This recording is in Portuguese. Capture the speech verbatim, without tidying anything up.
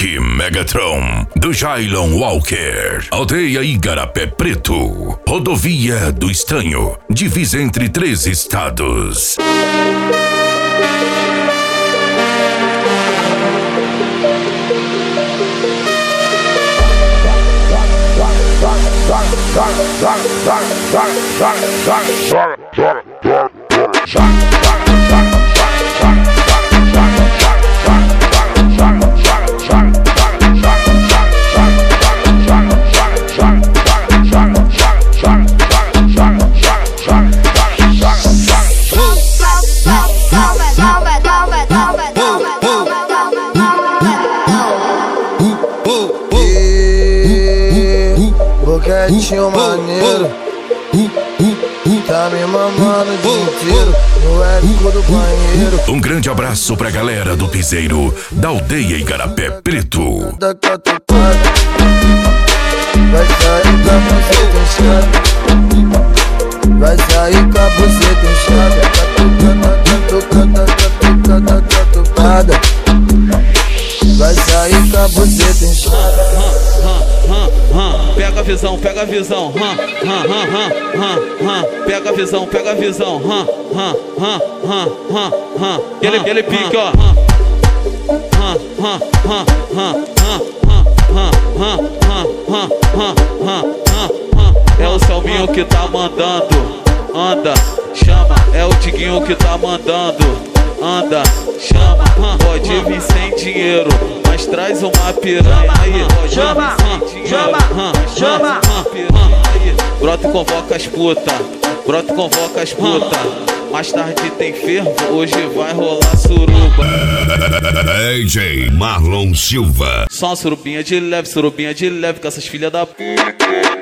Rock Megatron, do Jailon Walker. Aldeia Igarapé Preto, Rodovia do Estanho, divisa entre três estados. Boquetinho maneiro, tá me mamando o dia inteiro no eco do banheiro. Um grande abraço pra galera do piseiro da aldeia Igarapé Preto. Da catucada, vai sair com a buceta inchada, vai sair com a buceta inchada. Catucada, catucada, catucada, vai sair com a buceta inchada. Pega a visão, pega a visão, hum, hum, hum, hum, hum. Pega a visão, pega a visão, hum, hum, hum, hum, hum, hum. Ele, ele pique, ó. É o Selminho que tá mandando, anda, chama. É o Diguinho que tá mandando, anda, chama. Pode vir sem dinheiro, mas traz uma piranha aí. Chama, chama, chama. Brota e convoca as puta, brota e convoca as puta. Mais tarde tem fervo, hoje vai rolar suruba. D J Marlon Silva. Só uma surubinha de leve, surubinha de leve com essas filhas da p.